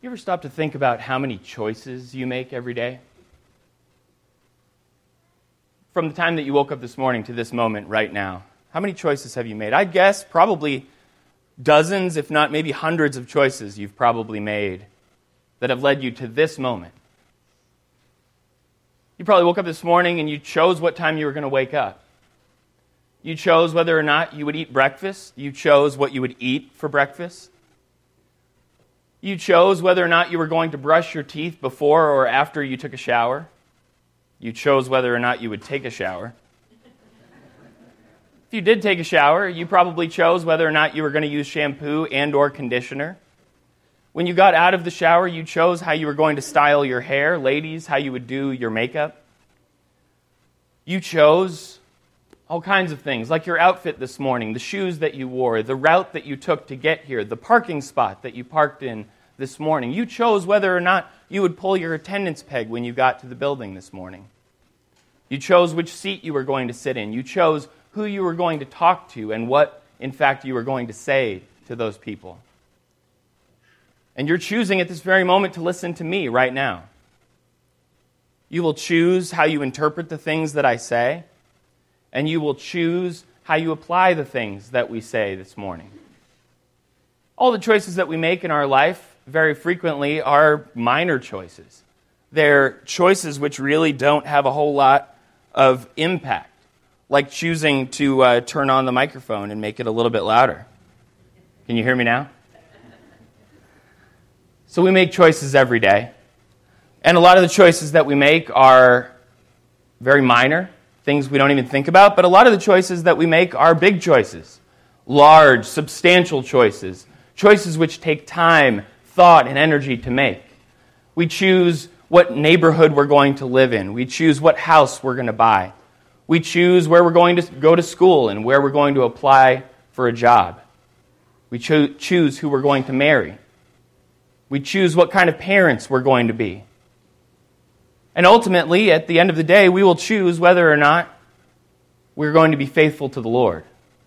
You ever stop to think about how many choices you make every day? From the time that you woke up this morning to this moment right now, how many choices have you made? I'd guess probably dozens, if not maybe hundreds of choices you've probably made that have led you to this moment. You probably woke up this morning and you chose what time you were going to wake up. You chose whether or not you would eat breakfast. You chose what you would eat for breakfast. You chose whether or not you were going to brush your teeth before or after you took a shower. You chose whether or not you would take a shower. If you did take a shower, you probably chose whether or not you were going to use shampoo and or conditioner. When you got out of the shower, you chose how you were going to style your hair. Ladies, how you would do your makeup. You chose all kinds of things, like your outfit this morning, the shoes that you wore, the route that you took to get here, the parking spot that you parked in this morning. You chose whether or not you would pull your attendance peg when you got to the building this morning. You chose which seat you were going to sit in. You chose who you were going to talk to and what, in fact, you were going to say to those people. And you're choosing at this very moment to listen to me right now. You will choose how you interpret the things that I say, and you will choose how you apply the things that we say this morning. All the choices that we make in our life very frequently are minor choices. They're choices which really don't have a whole lot of impact, like choosing to turn on the microphone and make it a little bit louder. Can you hear me now? So we make choices every day. And a lot of the choices that we make are very minor, things we don't even think about, but a lot of the choices that we make are big choices, large, substantial choices, choices which take time, thought, and energy to make. We choose what neighborhood we're going to live in. We choose what house we're going to buy. We choose where we're going to go to school and where we're going to apply for a job. We choose who we're going to marry. We choose what kind of parents we're going to be. And ultimately, at the end of the day, we will choose whether or not we're going to be faithful to the Lord.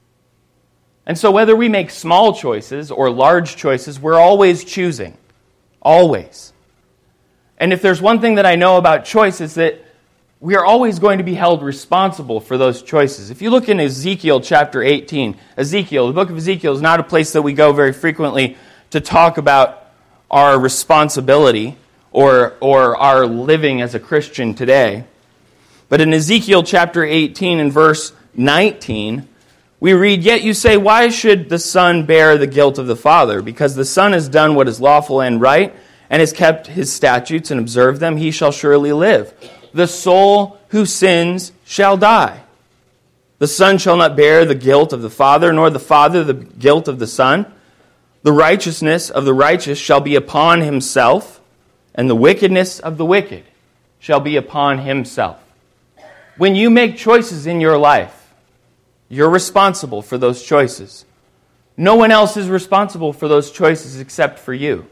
And so whether we make small choices or large choices, we're always choosing. Always. And if there's one thing that I know about choices, that we are always going to be held responsible for those choices. If you look in Ezekiel chapter 18, the book of Ezekiel is not a place that we go very frequently to talk about our responsibility or our living as a Christian today. But in Ezekiel chapter 18 and verse 19, we read, "Yet you say, why should the son bear the guilt of the father? Because the son has done what is lawful and right, and has kept his statutes and observed them, he shall surely live. The soul who sins shall die. The son shall not bear the guilt of the father, nor the father the guilt of the son. The righteousness of the righteous shall be upon himself, and the wickedness of the wicked shall be upon himself." When you make choices in your life, you're responsible for those choices. No one else is responsible for those choices except for you.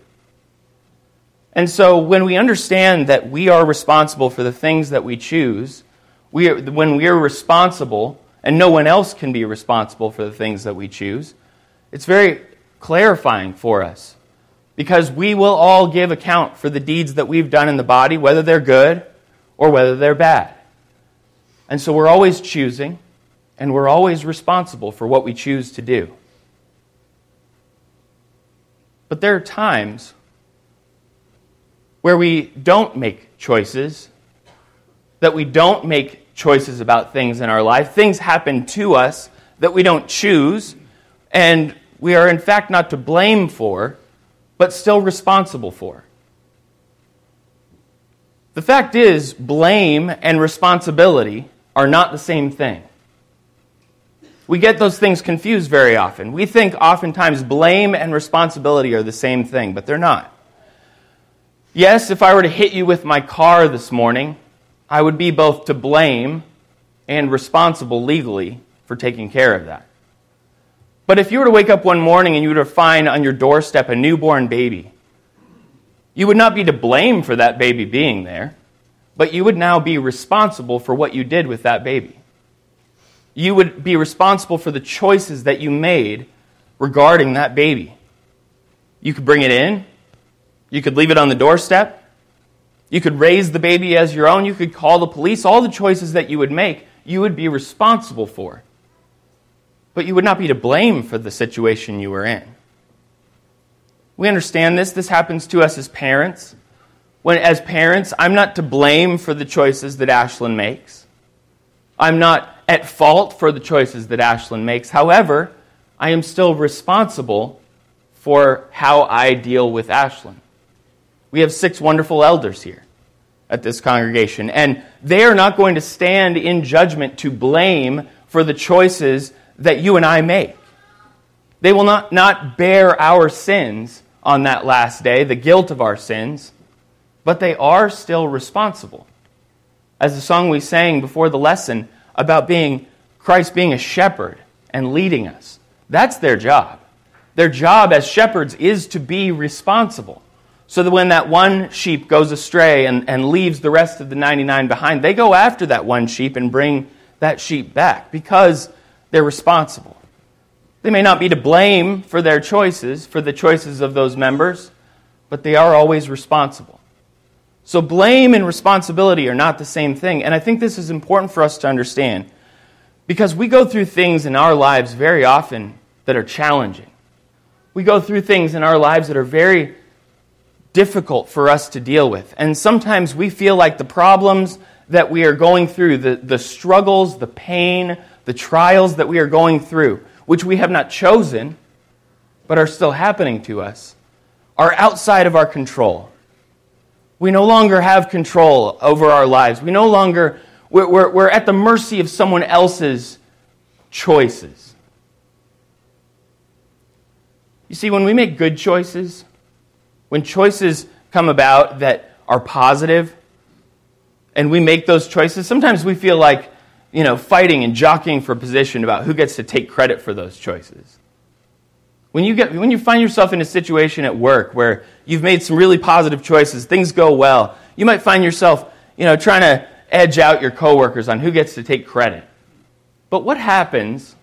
And so when we understand that we are responsible for the things that we choose, when we are responsible and no one else can be responsible for the things that we choose, it's very clarifying for us. Because we will all give account for the deeds that we've done in the body, whether they're good or whether they're bad. And so we're always choosing, and we're always responsible for what we choose to do. But there are times where we don't make choices, that we don't make choices about things in our life. Things happen to us that we don't choose, and we are in fact not to blame for, but still responsible for. The fact is, blame and responsibility are not the same thing. We get those things confused very often. We think oftentimes blame and responsibility are the same thing, but they're not. Yes, if I were to hit you with my car this morning, I would be both to blame and responsible legally for taking care of that. But if you were to wake up one morning and you were to find on your doorstep a newborn baby, you would not be to blame for that baby being there, but you would now be responsible for what you did with that baby. You would be responsible for the choices that you made regarding that baby. You could bring it in, You could leave it on the doorstep. You could raise the baby as your own. You could call the police. All the choices that you would make, you would be responsible for. But you would not be to blame for the situation you were in. We understand this. This happens to us as parents. As parents, I'm not to blame for the choices that Ashlyn makes. I'm not at fault for the choices that Ashlyn makes. However, I am still responsible for how I deal with Ashlyn. We have 6 wonderful elders here at this congregation, and they are not going to stand in judgment to blame for the choices that you and I make. They will not bear our sins on that last day, the guilt of our sins, but they are still responsible. As the song we sang before the lesson about Christ being a shepherd and leading us, that's their job. Their job as shepherds is to be responsible. So that when that one sheep goes astray and leaves the rest of the 99 behind, they go after that one sheep and bring that sheep back because they're responsible. They may not be to blame for their choices, for the choices of those members, but they are always responsible. So blame and responsibility are not the same thing. And I think this is important for us to understand because we go through things in our lives very often that are challenging. We go through things in our lives that are very difficult for us to deal with. And sometimes we feel like the problems that we are going through, the struggles, the pain, the trials that we are going through, which we have not chosen, but are still happening to us, are outside of our control. We no longer have control over our lives. We're at the mercy of someone else's choices. You see, when we make good choices, when choices come about that are positive, and we make those choices, sometimes we feel like, fighting and jockeying for position about who gets to take credit for those choices. When you find yourself in a situation at work where you've made some really positive choices, things go well, you might find yourself, trying to edge out your coworkers on who gets to take credit. But what happens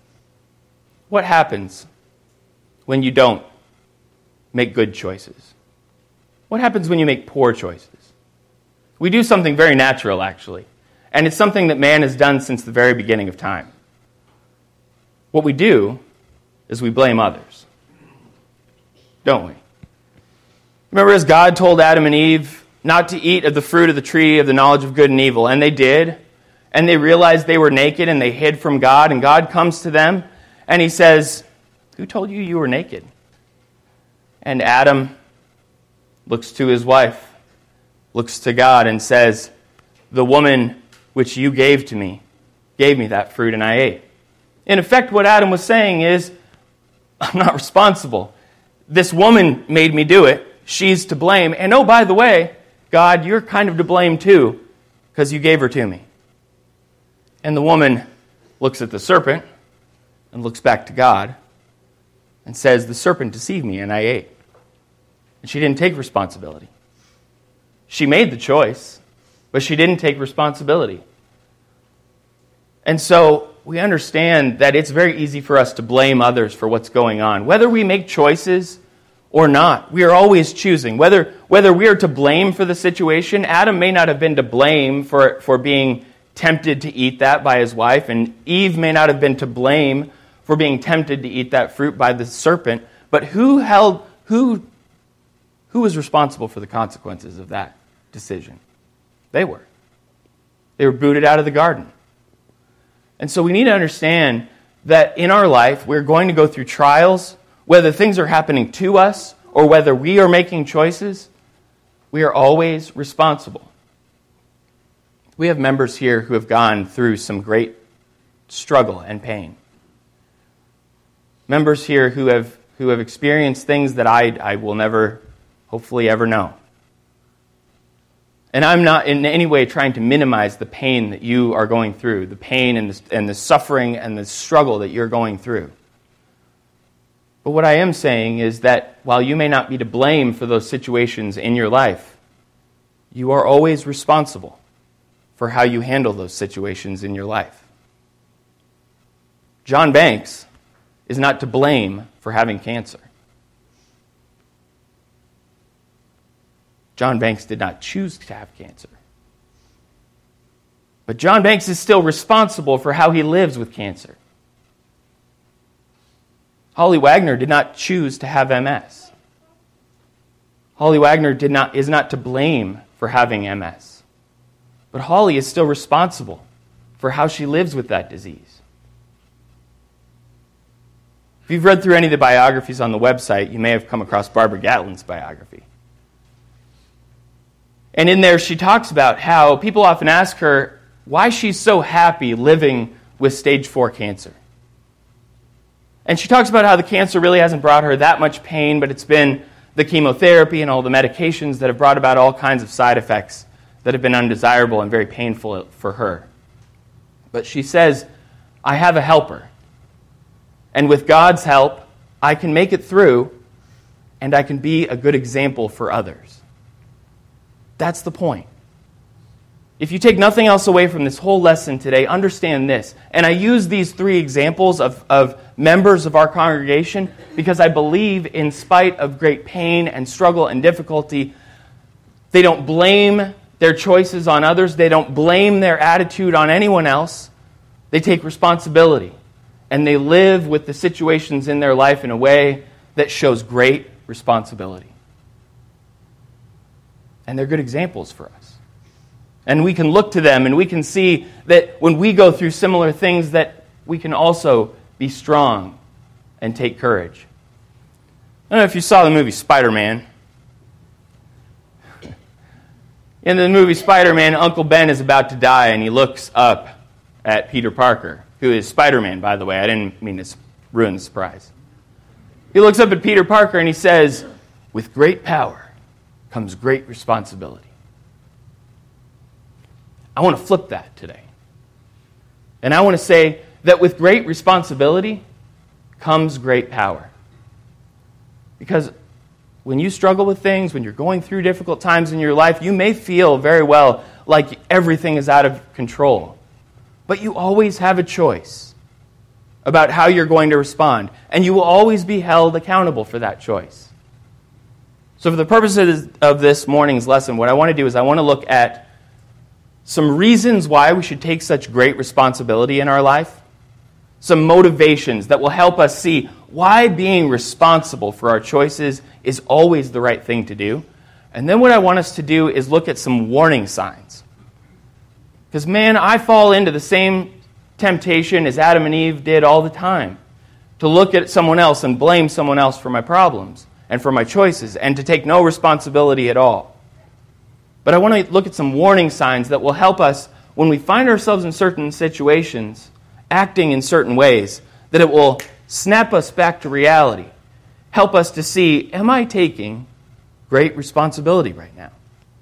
when you don't make good choices? What happens when you make poor choices? We do something very natural, actually. And it's something that man has done since the very beginning of time. What we do is we blame others. Don't we? Remember as God told Adam and Eve not to eat of the fruit of the tree of the knowledge of good and evil, and they did, and they realized they were naked and they hid from God, and God comes to them and he says, "Who told you you were naked?" And Adam looks to his wife, looks to God and says, "The woman which you gave me that fruit and I ate." In effect, what Adam was saying is, I'm not responsible. This woman made me do it. She's to blame. And oh, by the way, God, you're kind of to blame too, because you gave her to me. And the woman looks at the serpent and looks back to God and says, "The serpent deceived me and I ate." And she didn't take responsibility. She made the choice, but she didn't take responsibility. And so we understand that it's very easy for us to blame others for what's going on. Whether we make choices or not, we are always choosing. Whether we are to blame for the situation, Adam may not have been to blame for being tempted to eat that by his wife, and Eve may not have been to blame for being tempted to eat that fruit by the serpent, but who was responsible for the consequences of that decision? They were. They were booted out of the garden. And so we need to understand that in our life, we're going to go through trials, whether things are happening to us or whether we are making choices, we are always responsible. We have members here who have gone through some great struggle and pain. Members here who have experienced things that I will never, hopefully, ever know. And I'm not in any way trying to minimize the pain that you are going through, the pain and the suffering and the struggle that you're going through. But what I am saying is that while you may not be to blame for those situations in your life, you are always responsible for how you handle those situations in your life. John Banks is not to blame for having cancer. John Banks did not choose to have cancer. But John Banks is still responsible for how he lives with cancer. Holly Wagner did not choose to have MS. Holly Wagner is not to blame for having MS. But Holly is still responsible for how she lives with that disease. If you've read through any of the biographies on the website, you may have come across Barbara Gatlin's biography. And in there she talks about how people often ask her why she's so happy living with stage 4 cancer. And she talks about how the cancer really hasn't brought her that much pain, but it's been the chemotherapy and all the medications that have brought about all kinds of side effects that have been undesirable and very painful for her. But she says, I have a helper. And with God's help, I can make it through, and I can be a good example for others. That's the point. If you take nothing else away from this whole lesson today, understand this. And I use these 3 examples of members of our congregation because I believe in spite of great pain and struggle and difficulty, they don't blame their choices on others. They don't blame their attitude on anyone else. They take responsibility. And they live with the situations in their life in a way that shows great responsibility. And they're good examples for us. And we can look to them and we can see that when we go through similar things that we can also be strong and take courage. I don't know if you saw the movie Spider-Man. In the movie Spider-Man, Uncle Ben is about to die and he looks up at Peter Parker, who is Spider-Man, by the way. I didn't mean to ruin the surprise. He looks up at Peter Parker and he says, with great power comes great responsibility. I want to flip that today. And I want to say that with great responsibility comes great power. Because when you struggle with things, when you're going through difficult times in your life, you may feel very well like everything is out of control. But you always have a choice about how you're going to respond. And you will always be held accountable for that choice. So for the purposes of this morning's lesson, what I want to do is I want to look at some reasons why we should take such great responsibility in our life. Some motivations that will help us see why being responsible for our choices is always the right thing to do. And then what I want us to do is look at some warning signs. Because, man, I fall into the same temptation as Adam and Eve did all the time. To look at someone else and blame someone else for my problems and for my choices and to take no responsibility at all. But I want to look at some warning signs that will help us when we find ourselves in certain situations, acting in certain ways, that it will snap us back to reality. Help us to see, am I taking great responsibility right now?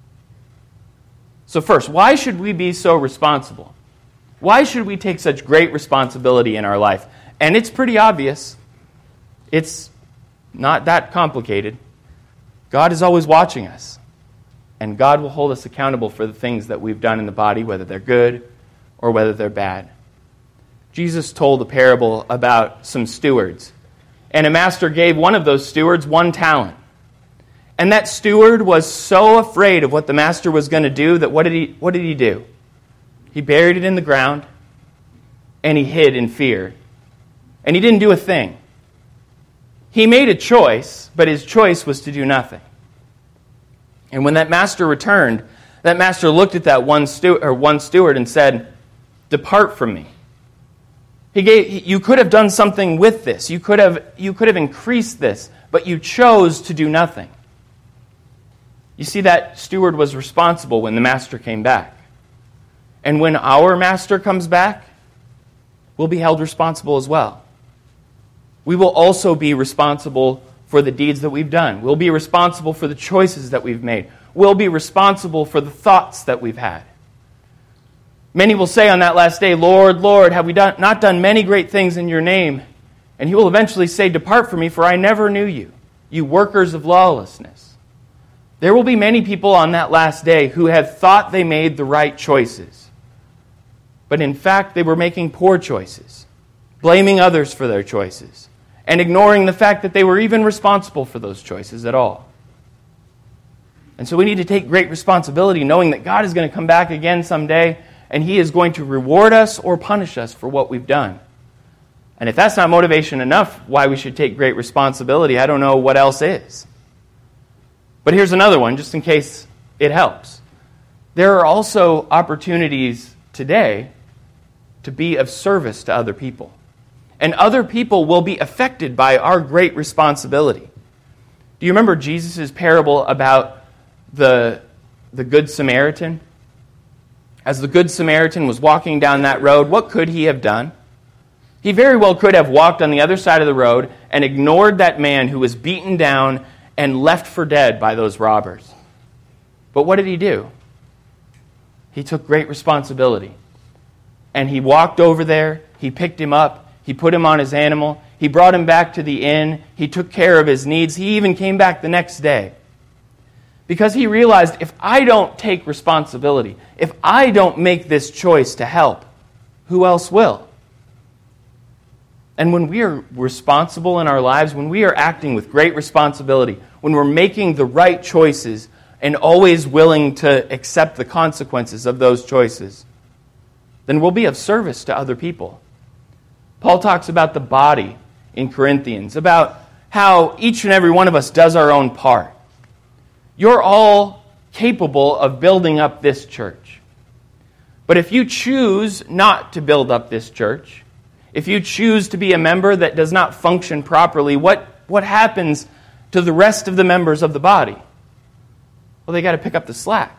So first, why should we be so responsible? Why should we take such great responsibility in our life? And it's pretty obvious. It's not that complicated. God is always watching us. And God will hold us accountable for the things that we've done in the body, whether they're good or whether they're bad. Jesus told a parable about some stewards. And a master gave one of those stewards 1 talent. And that steward was so afraid of what the master was going to do that what did he do? He buried it in the ground and he hid in fear. And he didn't do a thing. He made a choice, but his choice was to do nothing. And when that master returned, that master looked at that one steward and said, "Depart from me." You could have done something with this. You could have increased this, but you chose to do nothing. You see, that steward was responsible when the master came back. And when our master comes back, we'll be held responsible as well. We will also be responsible for the deeds that we've done. We'll be responsible for the choices that we've made. We'll be responsible for the thoughts that we've had. Many will say on that last day, "Lord, Lord, have we not done many great things in your name?" And he will eventually say, "Depart from me, for I never knew you, you workers of lawlessness." There will be many people on that last day who have thought they made the right choices. But in fact, they were making poor choices, blaming others for their choices, and ignoring the fact that they were even responsible for those choices at all. And so we need to take great responsibility knowing that God is going to come back again someday and He is going to reward us or punish us for what we've done. And if that's not motivation enough why we should take great responsibility, I don't know what else is. But here's another one, just in case it helps. There are also opportunities today to be of service to other people. And other people will be affected by our great responsibility. Do you remember Jesus' parable about the Good Samaritan? As the Good Samaritan was walking down that road, what could he have done? He very well could have walked on the other side of the road and ignored that man who was beaten down and left for dead by those robbers. But what did he do? He took great responsibility. And he walked over there, he picked him up, he put him on his animal, he brought him back to the inn, he took care of his needs, he even came back the next day. Because he realized, if I don't take responsibility, if I don't make this choice to help, who else will? And when we are responsible in our lives, when we are acting with great responsibility, when we're making the right choices and always willing to accept the consequences of those choices, then we'll be of service to other people. Paul talks about the body in Corinthians, about how each and every one of us does our own part. You're all capable of building up this church. But if you choose not to build up this church, if you choose to be a member that does not function properly, what happens to the rest of the members of the body? Well, they got to pick up the slack.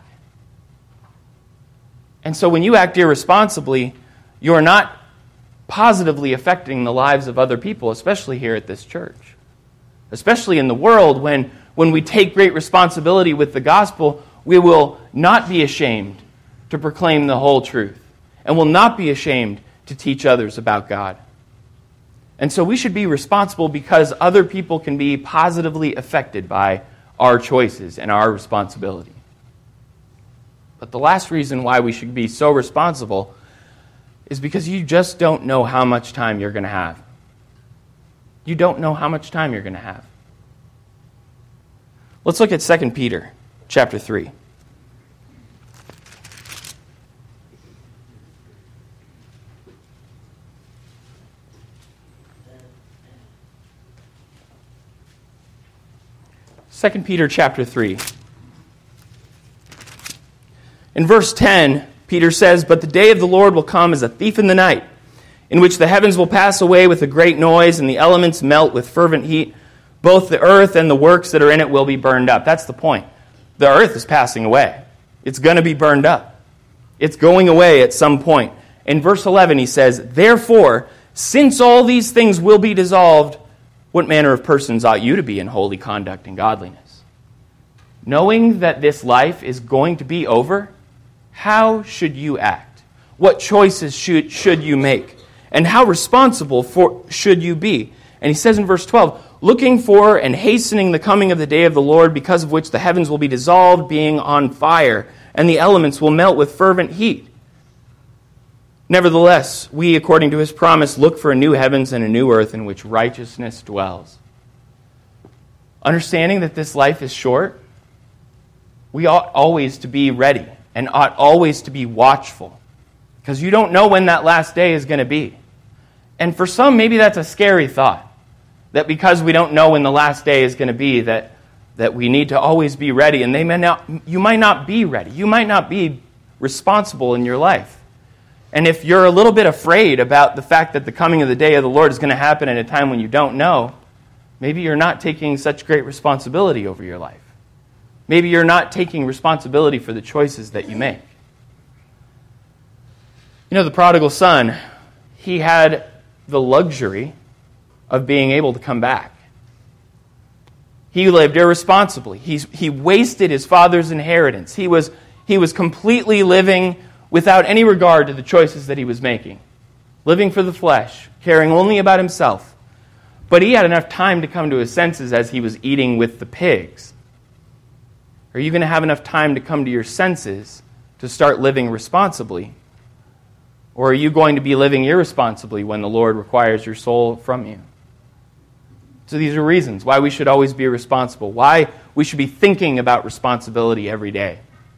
And so when you act irresponsibly, you're not positively affecting the lives of other people, especially here at this church. Especially in the world, when we take great responsibility with the gospel, we will not be ashamed to proclaim the whole truth, and will not be ashamed to teach others about God. And so we should be responsible because other people can be positively affected by our choices and our responsibility. But the last reason why we should be so responsible is because you just don't know how much time you're going to have. You don't know how much time you're going to have. Let's look at 2 Peter chapter 3. Second Peter chapter 3. In verse 10, Peter says, "But the day of the Lord will come as a thief in the night, in which the heavens will pass away with a great noise, and the elements melt with fervent heat. Both the earth and the works that are in it will be burned up." That's the point. The earth is passing away. It's going to be burned up. It's going away at some point. In verse 11, he says, "Therefore, since all these things will be dissolved, what manner of persons ought you to be in holy conduct and godliness?" Knowing that this life is going to be over, how should you act? What choices should you make? And how responsible should you be? And he says in verse 12, "Looking for and hastening the coming of the day of the Lord, because of which the heavens will be dissolved, being on fire, and the elements will melt with fervent heat. Nevertheless, we, according to his promise, look for a new heavens and a new earth in which righteousness dwells." Understanding that this life is short, we ought always to be ready and ought always to be watchful, because you don't know when that last day is going to be. And for some, maybe that's a scary thought, that because we don't know when the last day is going to be, that we need to always be ready. And you might not be ready. You might not be responsible in your life. And if you're a little bit afraid about the fact that the coming of the day of the Lord is going to happen at a time when you don't know, maybe you're not taking such great responsibility over your life. Maybe you're not taking responsibility for the choices that you make. You know, the prodigal son, he had the luxury of being able to come back. He lived irresponsibly. He wasted his father's inheritance. He was completely living without any regard to the choices that he was making. Living for the flesh, caring only about himself. But he had enough time to come to his senses as he was eating with the pigs. Are you going to have enough time to come to your senses to start living responsibly? Or are you going to be living irresponsibly when the Lord requires your soul from you? So these are reasons why we should always be responsible, why we should be thinking about responsibility every day.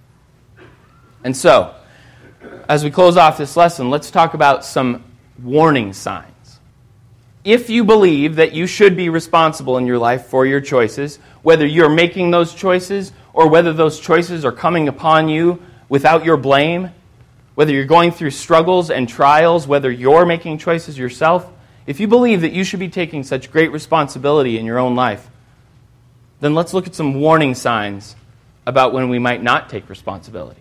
And so, as we close off this lesson, let's talk about some warning signs. If you believe that you should be responsible in your life for your choices, whether you're making those choices or whether those choices are coming upon you without your blame, whether you're going through struggles and trials, whether you're making choices yourself, if you believe that you should be taking such great responsibility in your own life, then let's look at some warning signs about when we might not take responsibility.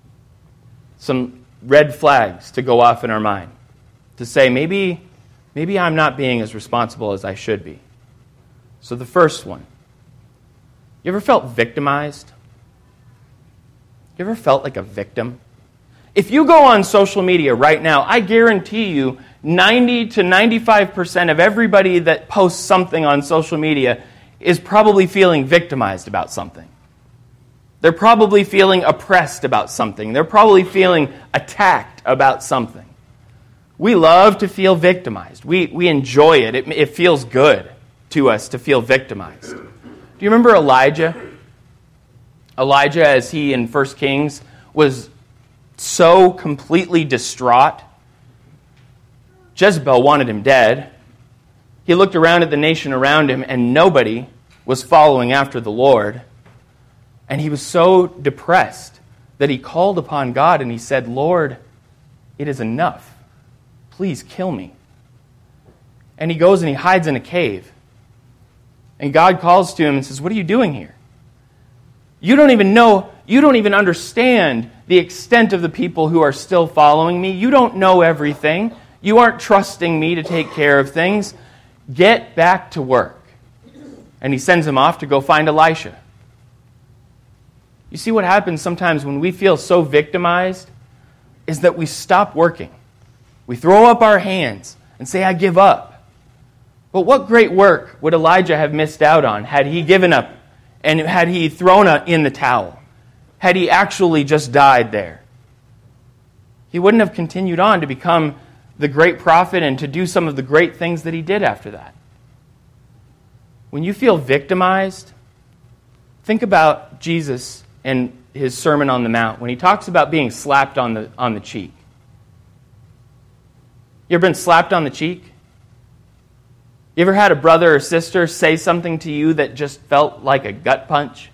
Some red flags to go off in our mind to say, maybe I'm not being as responsible as I should be. So the first one, you ever felt victimized? You ever felt like a victim? If you go on social media right now, I guarantee you 90 to 95% of everybody that posts something on social media is probably feeling victimized about something. They're probably feeling oppressed about something. They're probably feeling attacked about something. We love to feel victimized. We enjoy it. It feels good to us to feel victimized. Do you remember Elijah? Elijah, as he in 1 Kings was so completely distraught. Jezebel wanted him dead. He looked around at the nation around him, and nobody was following after the Lord. And he was so depressed that he called upon God and he said, Lord, it is enough. Please kill me. And he goes and he hides in a cave. And God calls to him and says, what are you doing here? You don't even understand the extent of the people who are still following me. You don't know everything. You aren't trusting me to take care of things. Get back to work. And he sends him off to go find Elisha. You see what happens sometimes when we feel so victimized is that we stop working. We throw up our hands and say, I give up. But what great work would Elijah have missed out on had he given up and had he thrown in the towel? Had he actually just died there? He wouldn't have continued on to become the great prophet and to do some of the great things that he did after that. When you feel victimized, think about Jesus and his Sermon on the Mount when he talks about being slapped on the cheek. You ever been slapped on the cheek? You ever had a brother or sister say something to you that just felt like a gut punch?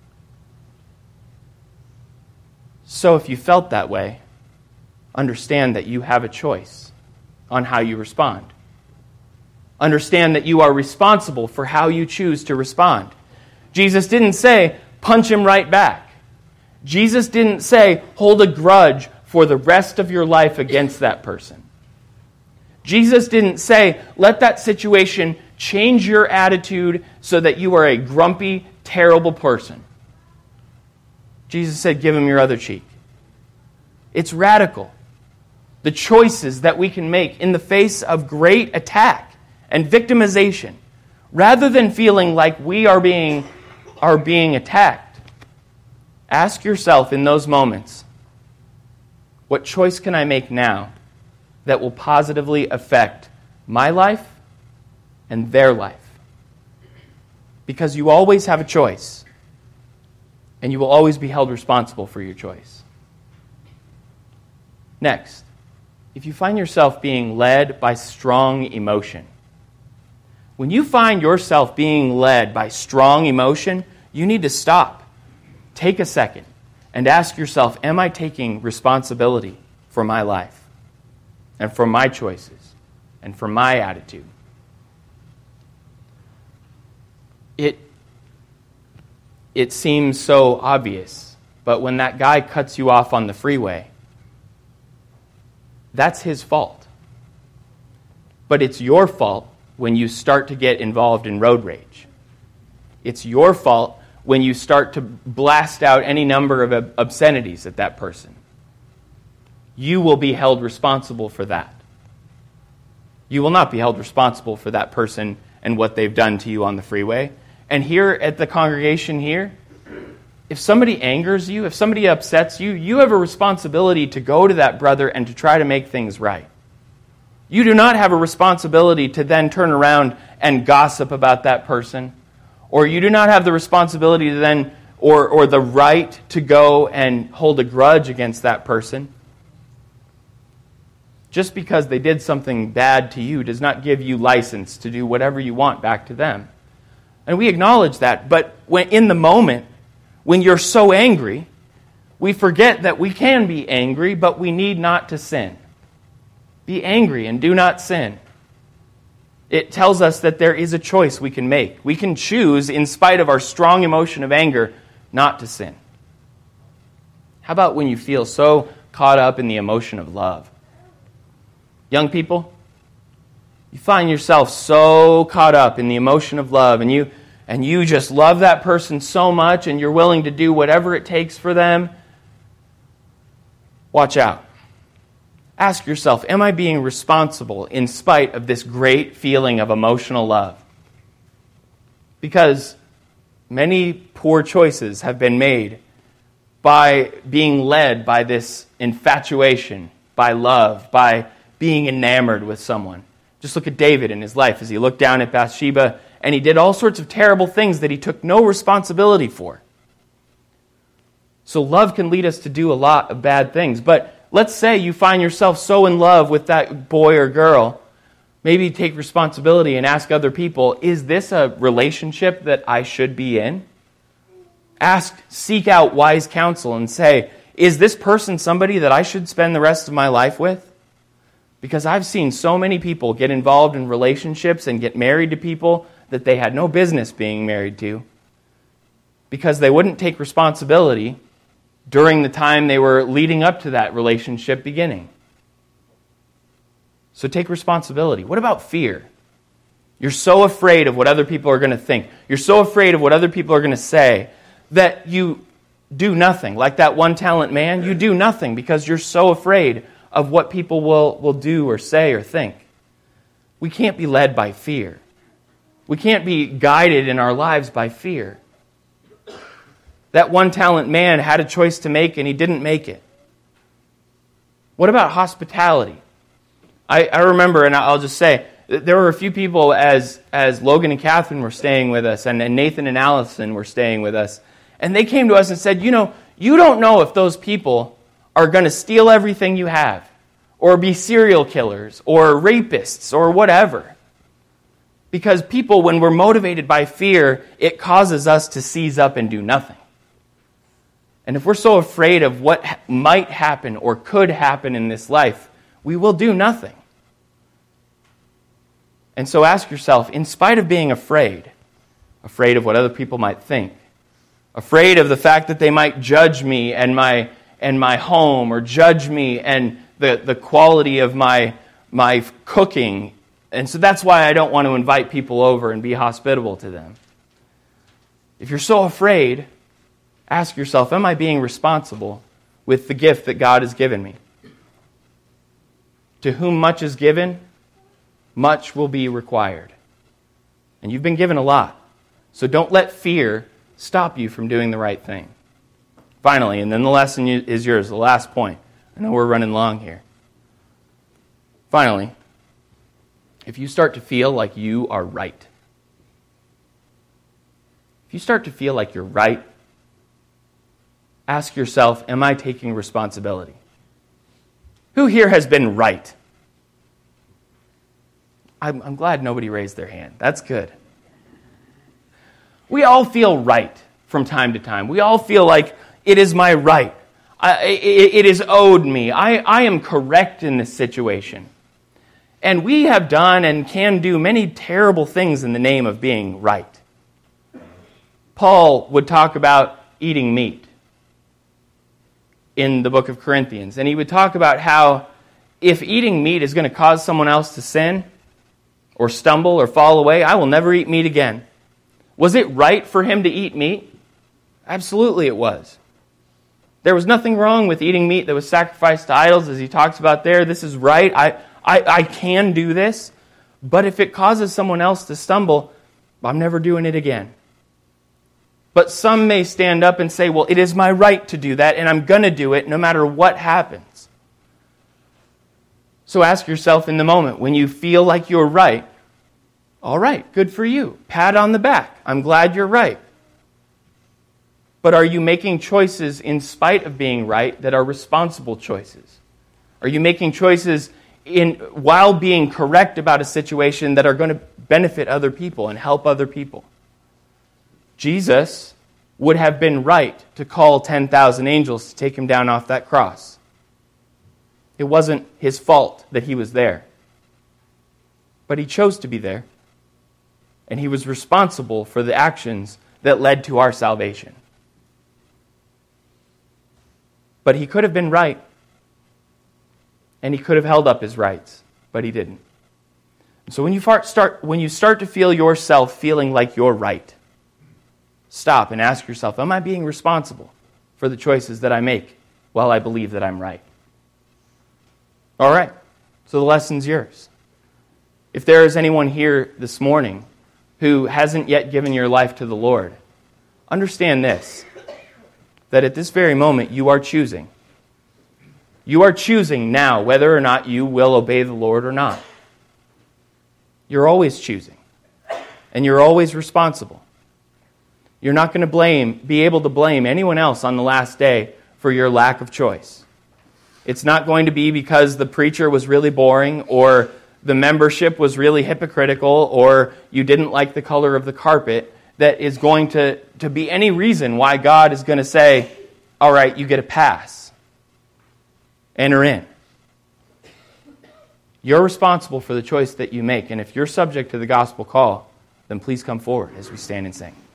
So if you felt that way, understand that you have a choice on how you respond. Understand that you are responsible for how you choose to respond. Jesus didn't say, punch him right back. Jesus didn't say, hold a grudge for the rest of your life against that person. Jesus didn't say, let that situation change your attitude so that you are a grumpy, terrible person. Jesus said, give him your other cheek. It's radical. The choices that we can make in the face of great attack and victimization, rather than feeling like we are being attacked. Ask yourself in those moments, what choice can I make now that will positively affect my life and their life? Because you always have a choice, and you will always be held responsible for your choice. Next, if you find yourself being led by strong emotion, when you find yourself being led by strong emotion, you need to stop. Take a second and ask yourself, am I taking responsibility for my life and for my choices and for my attitude? It seems so obvious, but when that guy cuts you off on the freeway, that's his fault. But it's your fault when you start to get involved in road rage. It's your fault when you start to blast out any number of obscenities at that person. You will be held responsible for that. You will not be held responsible for that person and what they've done to you on the freeway. And here at the congregation here, if somebody angers you, if somebody upsets you, you have a responsibility to go to that brother and to try to make things right. You do not have a responsibility to then turn around and gossip about that person. Or you do not have the responsibility to then, or the right to go and hold a grudge against that person. Just because they did something bad to you does not give you license to do whatever you want back to them. And we acknowledge that, but when in the moment, when you're so angry, we forget that we can be angry, but we need not to sin. Be angry and do not sin. It tells us that there is a choice we can make. We can choose, in spite of our strong emotion of anger, not to sin. How about when you feel so caught up in the emotion of love? Young people, you find yourself so caught up in the emotion of love, and you just love that person so much, and you're willing to do whatever it takes for them. Watch out. Ask yourself, am I being responsible in spite of this great feeling of emotional love? Because many poor choices have been made by being led by this infatuation, by love, by being enamored with someone. Just look at David in his life as he looked down at Bathsheba, and he did all sorts of terrible things that he took no responsibility for. So love can lead us to do a lot of bad things, but let's say you find yourself so in love with that boy or girl, maybe take responsibility and ask other people, is this a relationship that I should be in? Seek out wise counsel and say, is this person somebody that I should spend the rest of my life with? Because I've seen so many people get involved in relationships and get married to people that they had no business being married to because they wouldn't take responsibility during the time they were leading up to that relationship beginning. So take responsibility. What about fear? You're so afraid of what other people are going to think. You're so afraid of what other people are going to say that you do nothing. Like that one-talent man, you do nothing because you're so afraid of what people will do or say or think. We can't be led by fear. We can't be guided in our lives by fear. That one-talent man had a choice to make and he didn't make it. What about hospitality? I remember, and I'll just say, there were a few people as Logan and Catherine were staying with us, and Nathan and Allison were staying with us, and they came to us and said, you don't know if those people are going to steal everything you have, or be serial killers, or rapists, or whatever. Because people, when we're motivated by fear, it causes us to seize up and do nothing. And if we're so afraid of what might happen or could happen in this life, we will do nothing. And so ask yourself, in spite of being afraid of what other people might think, afraid of the fact that they might judge me and my home, or judge me and the quality of my cooking, and so that's why I don't want to invite people over and be hospitable to them. If you're so afraid, ask yourself, am I being responsible with the gift that God has given me? To whom much is given, much will be required. And you've been given a lot. So don't let fear stop you from doing the right thing. Finally, and then the lesson is yours, the last point. I know we're running long here. Finally, if you start to feel like you are right, if you start to feel like you're right, ask yourself, am I taking responsibility? Who here has been right? I'm glad nobody raised their hand. That's good. We all feel right from time to time. We all feel like it is my right. It is owed me. I am correct in this situation. And we have done and can do many terrible things in the name of being right. Paul would talk about eating meat in the book of Corinthians. And he would talk about how if eating meat is going to cause someone else to sin or stumble or fall away, I will never eat meat again. Was it right for him to eat meat? Absolutely it was. There was nothing wrong with eating meat that was sacrificed to idols, as he talks about there. This is right. I can do this. But if it causes someone else to stumble, I'm never doing it again. But some may stand up and say, well, it is my right to do that, and I'm going to do it no matter what happens. So ask yourself in the moment, when you feel like you're right, all right, good for you. Pat on the back. I'm glad you're right. But are you making choices in spite of being right that are responsible choices? Are you making choices while being correct about a situation that are going to benefit other people and help other people? Jesus would have been right to call 10,000 angels to take him down off that cross. It wasn't his fault that he was there. But he chose to be there. And he was responsible for the actions that led to our salvation. But he could have been right. And he could have held up his rights. But he didn't. And so when you start to feel yourself feeling like you're right, stop and ask yourself, am I being responsible for the choices that I make while I believe that I'm right? All right, so the lesson's yours. If there is anyone here this morning who hasn't yet given your life to the Lord, understand this, that at this very moment you are choosing. You are choosing now whether or not you will obey the Lord or not. You're always choosing, and you're always responsible. You're not going to be able to blame anyone else on the last day for your lack of choice. It's not going to be because the preacher was really boring, or the membership was really hypocritical, or you didn't like the color of the carpet, that is going to be any reason why God is going to say, all right, you get a pass. Enter in. You're responsible for the choice that you make, and if you're subject to the gospel call, then please come forward as we stand and sing.